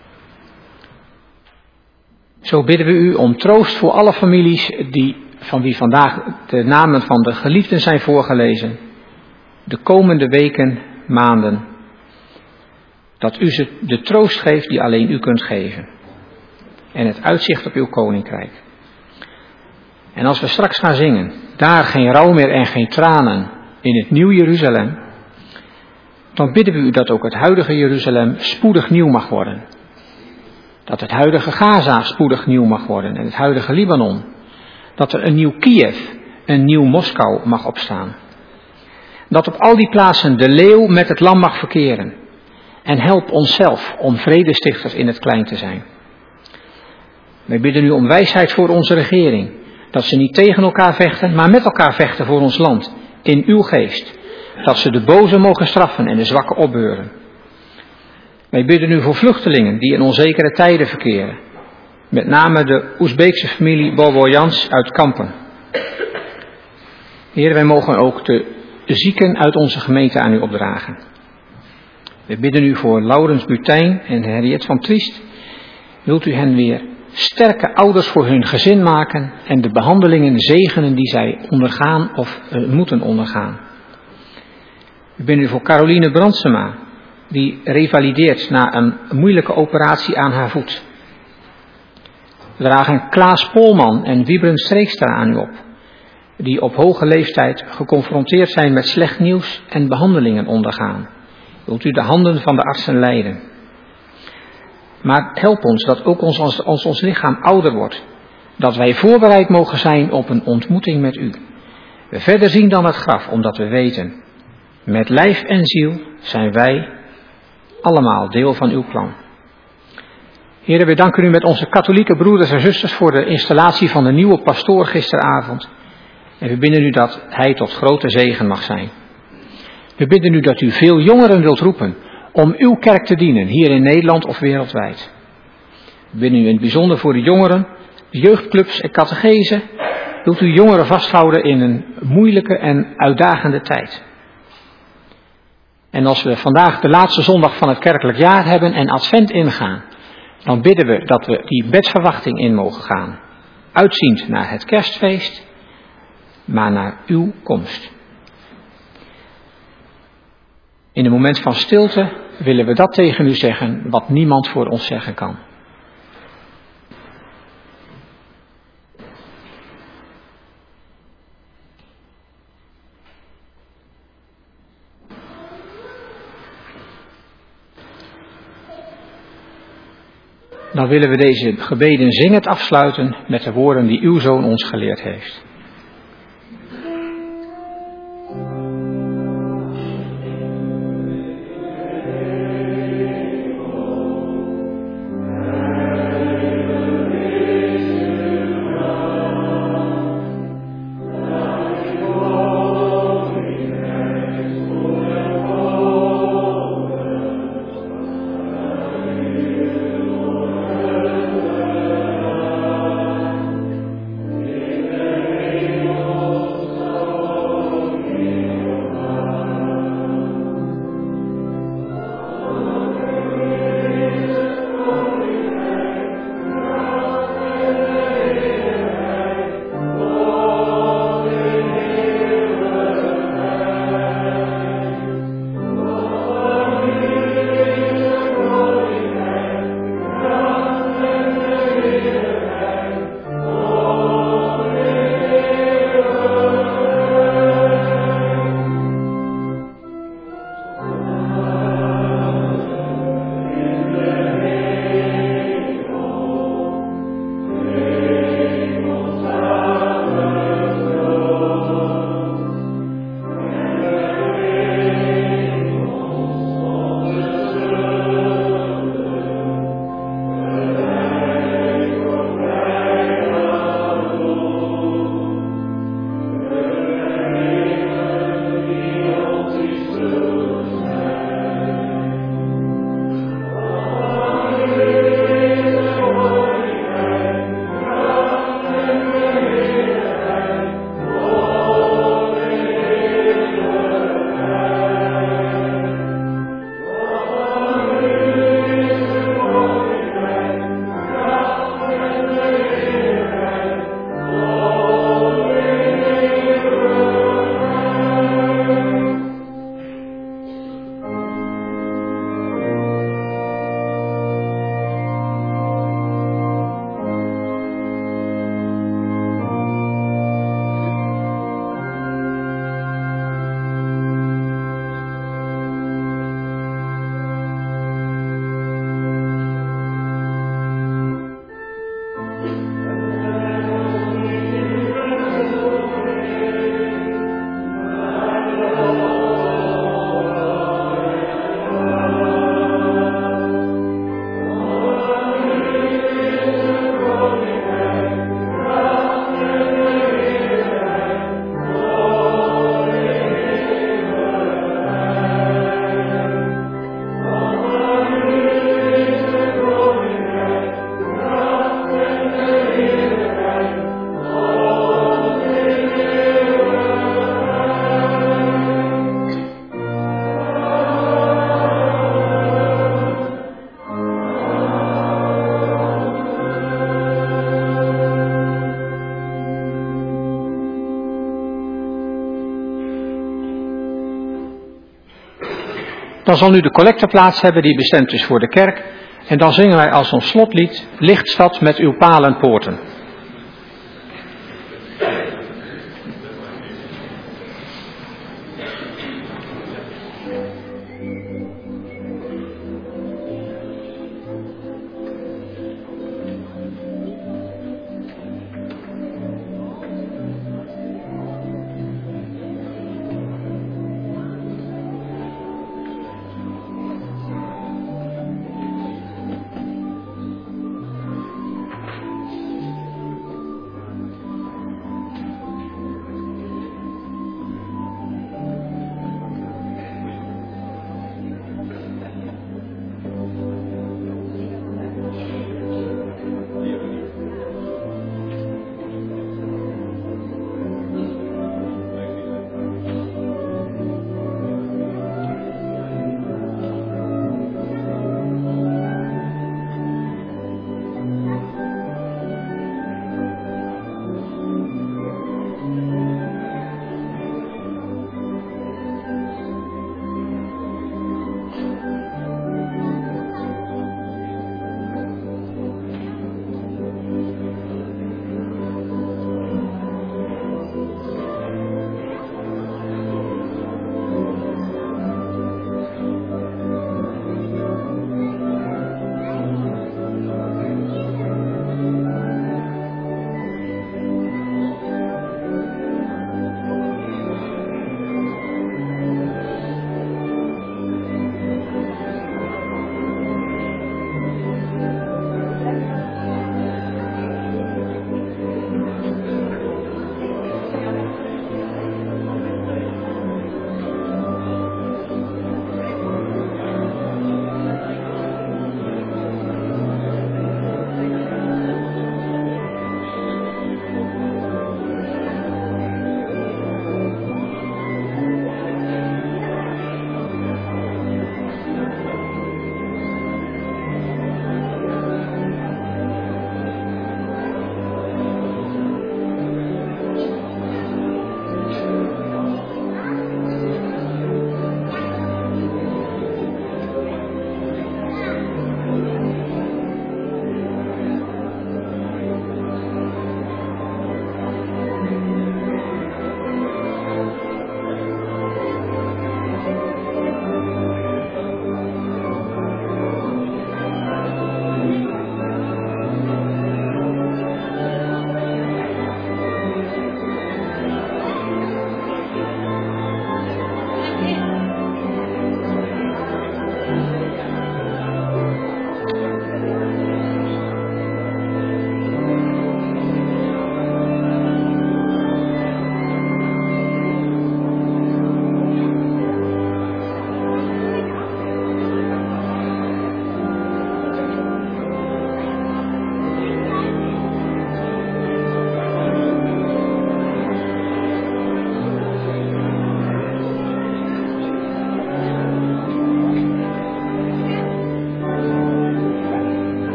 Zo bidden we u om troost voor alle families die, van wie vandaag de namen van de geliefden zijn voorgelezen. De komende weken, maanden. Dat u ze de troost geeft die alleen u kunt geven. En het uitzicht op uw koninkrijk. En als we straks gaan zingen, daar geen rouw meer en geen tranen in het nieuw Jeruzalem, dan bidden we u dat ook het huidige Jeruzalem spoedig nieuw mag worden. Dat het huidige Gaza spoedig nieuw mag worden en het huidige Libanon. Dat er een nieuw Kiev, een nieuw Moskou mag opstaan. Dat op al die plaatsen de leeuw met het lam mag verkeren. En help onszelf om vredestichters in het klein te zijn. Wij bidden u om wijsheid voor onze regering. Dat ze niet tegen elkaar vechten, maar met elkaar vechten voor ons land. In uw geest. Dat ze de boze mogen straffen en de zwakken opbeuren. Wij bidden u voor vluchtelingen die in onzekere tijden verkeren. Met name de Oezbeekse familie Boboljans uit Kampen. Heer, wij mogen ook de zieken uit onze gemeente aan u opdragen. We bidden u voor Laurens Butijn en Henriette van Triest. Wilt u hen weer sterke ouders voor hun gezin maken en de behandelingen zegenen die zij ondergaan of uh, moeten ondergaan. We bidden u voor Caroline Brandsema, die revalideert na een moeilijke operatie aan haar voet. We dragen Klaas Polman en Wiebren Streekstra aan u op, die op hoge leeftijd geconfronteerd zijn met slecht nieuws en behandelingen ondergaan. Wilt u de handen van de artsen leiden. Maar help ons dat ook ons, als, als ons lichaam ouder wordt. Dat wij voorbereid mogen zijn op een ontmoeting met u. We verder zien dan het graf, omdat we weten, met lijf en ziel zijn wij allemaal deel van uw plan. Heren, we danken u met onze katholieke broeders en zusters voor de installatie van de nieuwe pastoor gisteravond. En we bidden u dat hij tot grote zegen mag zijn. We bidden u dat u veel jongeren wilt roepen om uw kerk te dienen, hier in Nederland of wereldwijd. We bidden u in het bijzonder voor de jongeren, de jeugdclubs en catechesen. Wilt u jongeren vasthouden in een moeilijke en uitdagende tijd. En als we vandaag de laatste zondag van het kerkelijk jaar hebben en advent ingaan, dan bidden we dat we die bedsverwachting in mogen gaan. Uitziend naar het kerstfeest, maar naar uw komst. In een moment van stilte willen we dat tegen u zeggen wat niemand voor ons zeggen kan. Dan willen we deze gebeden zingend afsluiten met de woorden die uw Zoon ons geleerd heeft. Dan zal nu de collecte plaats hebben die bestemd is voor de kerk. En dan zingen wij als ons slotlied, Lichtstad met uw palen en poorten.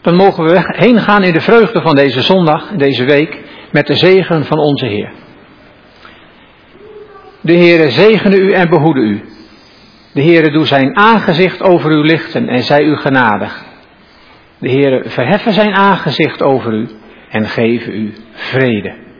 dan mogen we heen gaan in de vreugde van deze zondag, deze week, met de zegen van onze Heer. De Heere zegene u en behoede u. De Heere doe zijn aangezicht over u lichten en zij u genadig. De Heere verheffen zijn aangezicht over u en geven u vrede.